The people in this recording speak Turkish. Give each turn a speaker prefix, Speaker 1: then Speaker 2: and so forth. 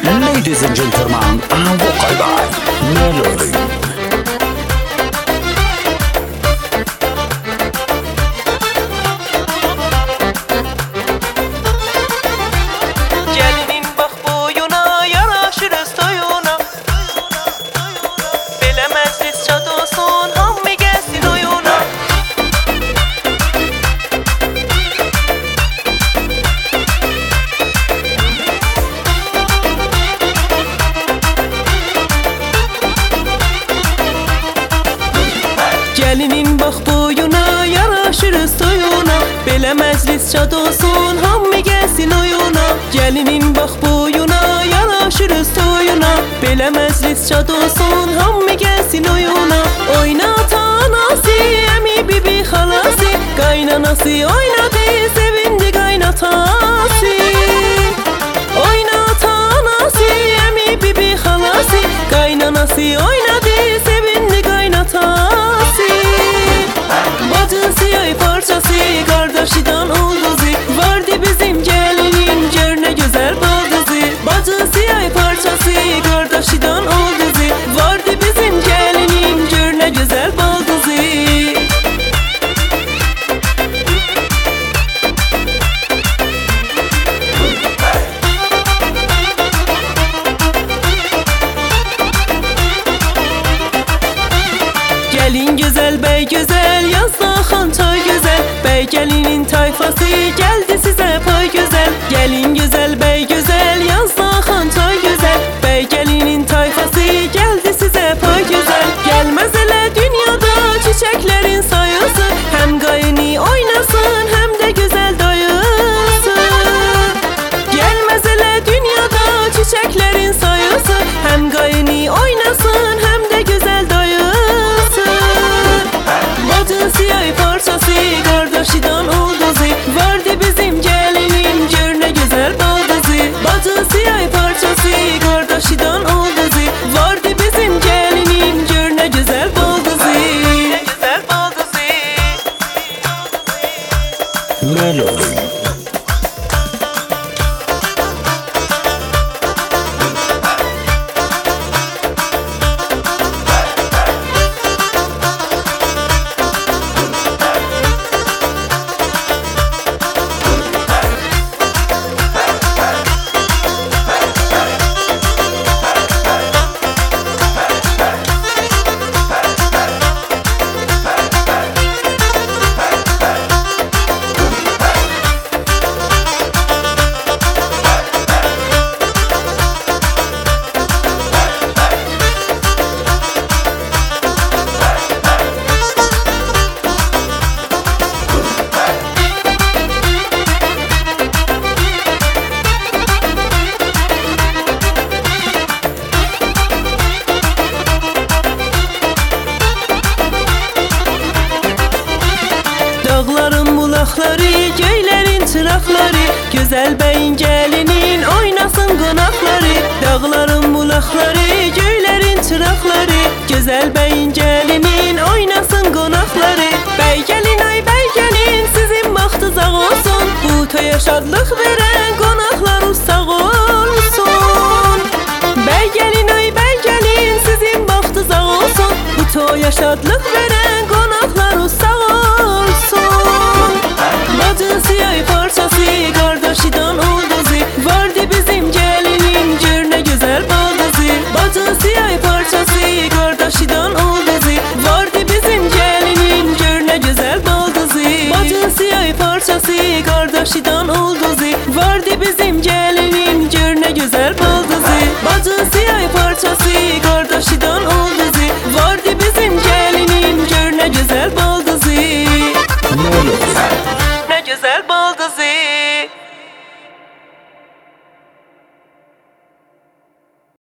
Speaker 1: Ladies and gentlemen, vokal var Melody.
Speaker 2: Gelinin bak boyuna, yaraşır öz toyuna. Bilemezsiz çat olsun, hammi gelsin oyuna. Gelinin bak boyuna, yaraşır öz toyuna. Bilemezsiz çat olsun, hammi gelsin oyuna. Gelinin bak boyuna, yaraşır öz toyuna. Bilemezsiz çat olsun, hammi gelsin oyuna. Oynat anası, emi bibi halası. Kaynanası oynadı, sevindi kaynatası. Oynat anası, emi bibi halası. Kaynanası oynadı, sevindi kaynatası. Bacısı ay parçası, kardeşidan ulduzu. Vardı bizim gelinin, gör ne güzel baldızı. Bacısı ay parçası, kardeşidan ulduzu. Vardı bizim gelinin, gör ne güzel baldızı. Gelin güzel, bey güzel, yazda xançay güzel. Bey gelinin tayfası geldi size pay güzel. Gelin güzel, bey güzel, yazda xançay güzel. Bey gelinin tayfası geldi size pay güzel. Gelmez ele dünyada çiçeklerin sayısı. Hem gayını oynasın hem de güzel dayısı. Gelmez ele dünyada çiçeklerin sayısı. Hem gayını oynasın hem de güzel dayısı. Bacısı ay parçası, kardeşidan ulduzu. Vardı bizim gelinin, gör ne güzel baldızı. Bacısı ay parçası, kardeşidan ulduzu. Vardı bizim gelinin, gör ne güzel baldızı. Ne güzel baldızı.
Speaker 1: Melody.
Speaker 2: Dağların bulaqları, göylərin çıraqları. Gözəl bəyin gəlinin, oynasın qonaqları. Dağların bulaqları, göylərin çıraqları. Gözəl bəyin gəlinin, oynasın qonaqları. Bəy gəlin, ay bəy gəlin, sizin vaxtınız ağ olsun. Bu toya şadlıq verən qonaqlarınız sağ olsun. Bəy gəlin, ay bəy gəlin, sizin vaxtınız ağ olsun. Bu toya şadlıq verən qonaqlarınız sağ olsun. Bacısı ay parçası, kardeşidan ulduzu. Vardı bizim gelinin, gör ne güzel baldızı. Bacısı ay parçası, kardeşidan ulduzu. Vardı bizim gelinin, gör ne güzel baldızı. Bacısı ay parçası, kardeşidan ulduzu. Vardı bizim gelinin, gör ne güzel baldızı. Bacısı ay parçası,